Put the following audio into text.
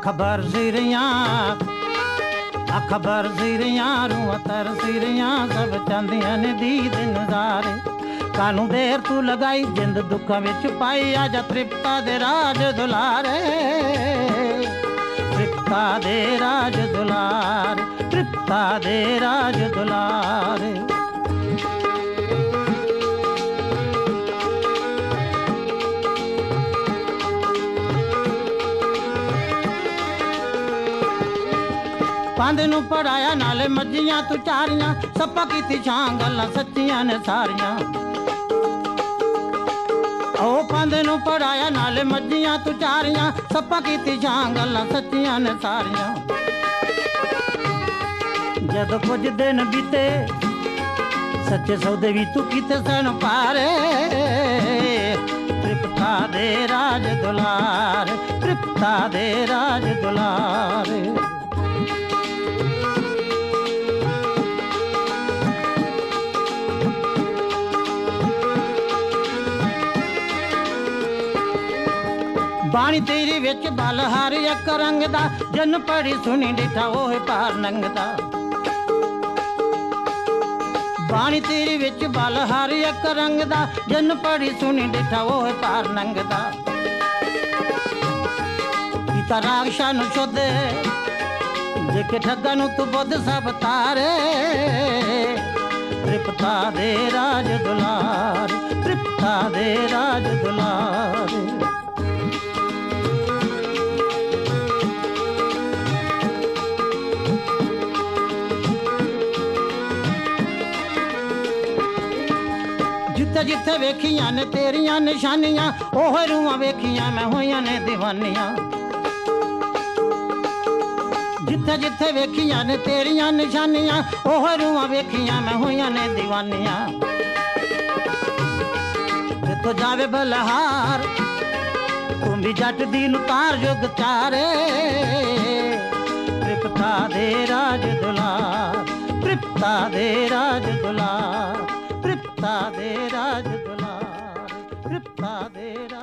अखबर सिरियां रूह तर सिरियां सब चांदियां ने दीद नजारे कानू देर तू लगाई जिंद दुखा विच पाई आजा तृप्ता दे राज दुलारे तृप्ता दे राज दुलारे तृप्ता दे राज दुलारे पंध नू पढ़ाया नाले मज्जियां तू चारियां सप्पा कीती छां गल्लां सच्चियां ने सारियां ओ पंध नू पढ़ाया नाले मज्जियां तू चारियां सप्पा कीती छां गल्लां सच्चियां ने सारियां जद कुछ दिन बीते सच्चे सौदे भी तू कीते सन पारे तृप्ता दे राज दुलारे तृप्ता दे राज दुलारे बाणी तेरी विच बल हर एक रंग दा जन पढ़ी सुनी डिठा ओह पार नंगदा बाणी तेरी विच बल हर एक रंग दा जन पढ़ी सुनी डिठा ओह पार नंगदा गीता राक्षा नु शुद्ध जेके ठग्गा नु तू बुद्ध सब तारे तृप्ता दे राज दुलारे तृप्ता दे राज दुलारे जिथे जिथे वेखियां ने तेरियां निशानियां ओह रूहां वेखियां मैं होइयां ने दीवानियां जिथे जिथे वेखियां ने तेरियां निशानियां ओह रूहां वेखियां मैं होइयां ने दीवानियां जे तो जावे बलहार तुम भी जट दीन तार जुग चारे तृप्ता दे राज दुलार तृप्ता दे राज दुलार तृप्ता दे राज दुलार तृप्ता दे राज